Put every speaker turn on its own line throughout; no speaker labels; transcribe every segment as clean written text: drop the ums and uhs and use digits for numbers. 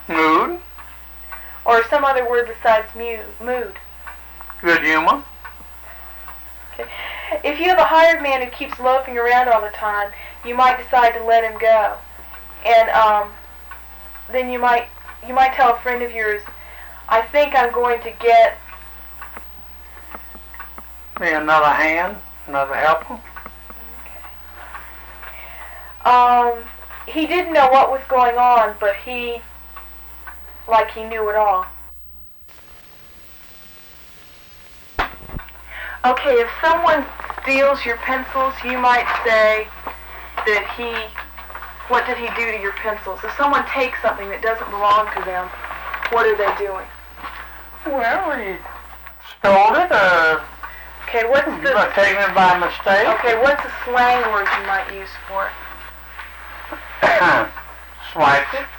Mood.
Or some other word besides mood.
Good humor.
Okay. If you have a hired man who keeps loafing around all the time, you might decide to let him go. And then you might tell a friend of yours, I think I'm going to get
me another hand, another helper.
Okay. He didn't know what was going on, but he knew it all. Okay, if someone steals your pencils, you might say that what did he do to your pencils? If someone takes something that doesn't belong to them, what are they doing?
Well, he stole it,
okay, what's
taken it by mistake.
Okay, what's a slang word you might use for it?
Swiped it.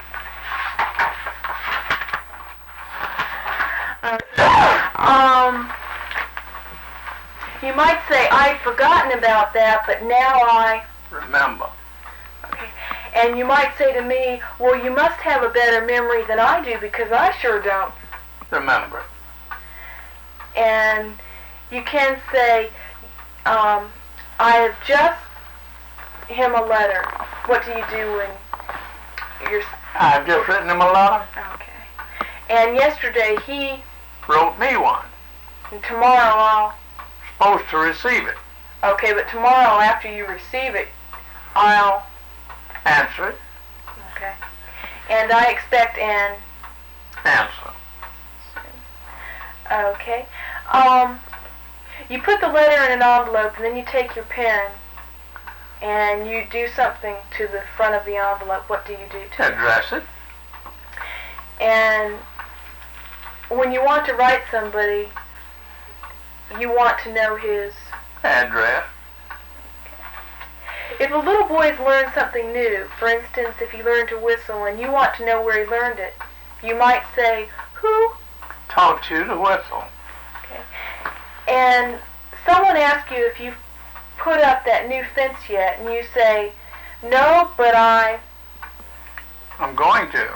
You might say, I'd forgotten about that, but now I
remember.
Okay. And you might say to me, well, you must have a better memory than I do because I sure don't
remember.
And you can say, I have just him a letter. What do you do when you're...
I've just written him a letter.
Okay. And yesterday he...
wrote me one.
And tomorrow I'll...
supposed to receive it.
Okay, but tomorrow after you receive it, I'll...
answer it.
Okay. And I expect an...
answer.
Okay. You put the letter in an envelope and then you take your pen and you do something to the front of the envelope. What do you do to it?
Address it.
And when you want to write somebody, you want to know his...
address.
If a little boy's learned something new, for instance, if he learned to whistle and you want to know where he learned it, you might say, who
taught you to whistle?
Okay. And someone asks you if you've put up that new fence yet, and you say, no, but I'm
going to.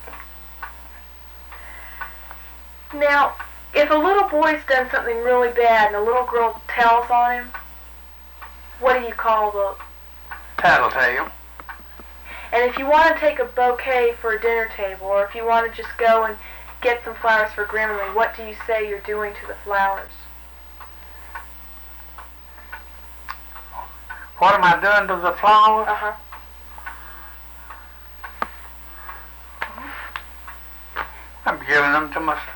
Now, if a little boy's done something really bad and a little girl tells on him, what do you call the...
tattletale.
And if you want to take a bouquet for a dinner table, or if you want to just go and get some flowers for Grandma, what do you say you're doing to the flowers?
What am I doing to the flowers?
Uh-huh.
I'm giving them to my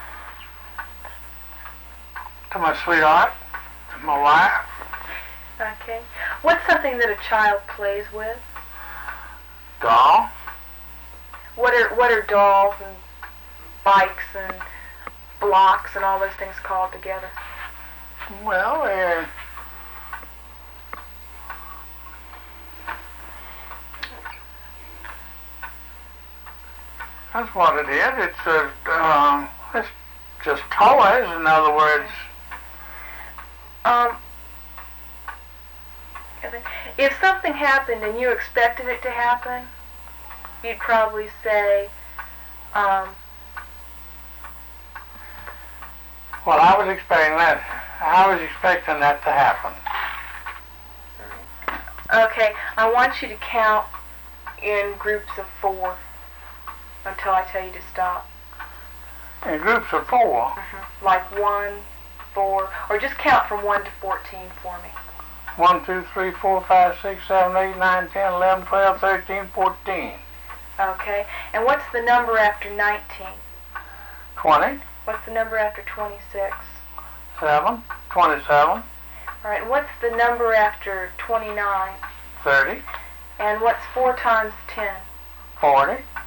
sweetheart, to my wife.
Okay. What's something that a child plays with?
Doll.
What are dolls and bikes and blocks and all those things called together?
Well, that's what it is. It's just toys, in other words.
If something happened and you expected it to happen, you'd probably say,
well, I was expecting that. I was expecting that to happen.
Okay, I want you to count in groups of 4 until I tell you to stop.
In groups of 4?
Mm-hmm. Like 1, 4, or just count from 1 to 14 for me.
1, 2, 3, 4, 5, 6, 7, 8, 9, 10, 11, 12, 13, 14.
Okay, and what's the number after 19?
20.
What's the number after 26?
7. 27.
All right, and what's the number after 29?
30.
And what's 4 times 10?
40.